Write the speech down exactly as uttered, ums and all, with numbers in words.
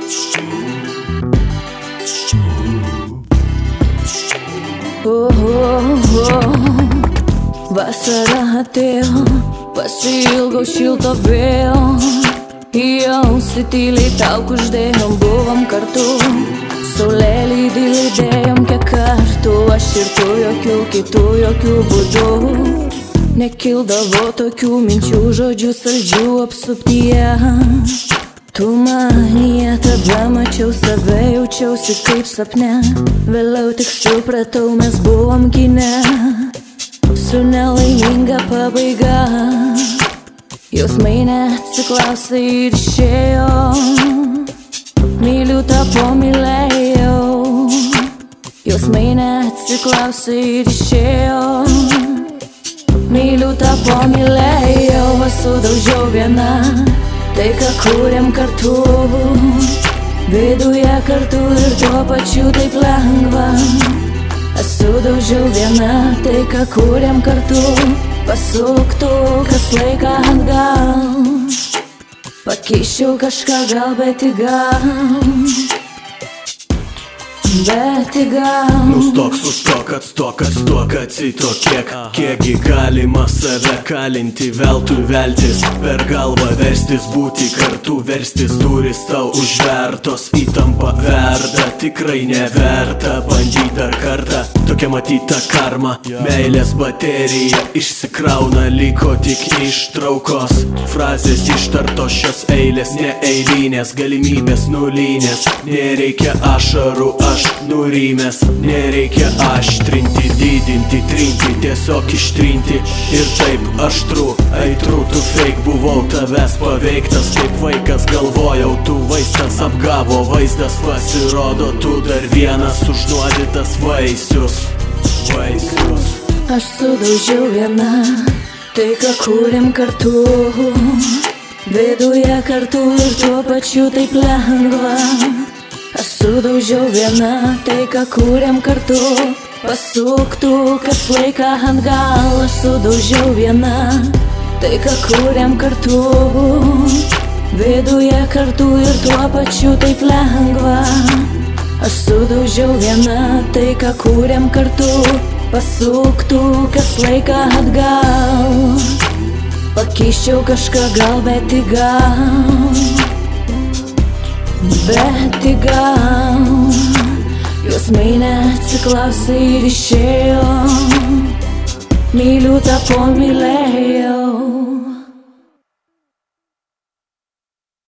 Oh, oh, oh. Vasara atėjo, pasiilgau šilto vėjo. Į ausį tau kuždėjom, buvom kartu. Saulėlydį lydėjom kiek kartų. Aš ir tu, jokių kitų, jokių būdų. Nekildavo tokių minčių, žodžių saldžių apsuptyje. Tu manyje, tada mačiau save, jaučiausi kaip sapne. Vėliau tik supratau, mes buvom kine. Su nelaiminga pabaiga. Jausmai neatsiklausė ir išėjo. Myliu tą pomylėjau. Jausmai neatsiklausė ir išėjo. Myliu tą pomylėjau. Aš sudaužiau vieną tai, ką kūrėm kartu. Viduje kartu ir tuo pačiu taip lengva. Aš sudaužiau vieną tai, ką kūrėm kartu. Pasuktų kas laiką atgal. Pakeisčiau kažką gal, bet į gal. Bet į gal. Nustok, sustok, atstok, atstok, atsitok. Kiek, kiekgi galima save kalinti, veltui veltis, per galvą verstis, būti kartu, verstis, durys tau užvertos, įtampa verda, tikrai neverta bandyt dar kartą. Tokia matyta karma, meilės baterija išsikrauna, liko tik ištraukos. Frazės ištartos, šios eilės ne eilinės, galimybės nulinės. Nereikia ašarų, aš nurimęs, nereikia aštrinti, didinti, trinti, tiesiog ištrinti. Ir taip aštru, aitru, tu fake, buvau tavęs paveiktas, kaip vaikas galvojau, tu vaistas apgavo, vaizdas pasirodo, tu dar vienas užnuodytas vaisius. Vaisius. Aš sudaužiau vieną tai, ką kūrėm kartu. Viduje kartu ir tuo pačiu taip lengva. Aš sudaužiau vieną tai, ką kūrėm kartu. Pasuktų kas laiką atgal. Aš sudaužiau vieną tai, ką kūrėm kartu. Viduje kartu ir tuo pačiu taip lengva. Aš sudaužiau vieną tai, ką kūrėm kartu. Pasuktų kas laiką atgal. Pakeisčiau kažką gal, bet į gal. Bet į gal. Jausmai neatsiklausė ir išėjo. Myliu tą pomylėjau.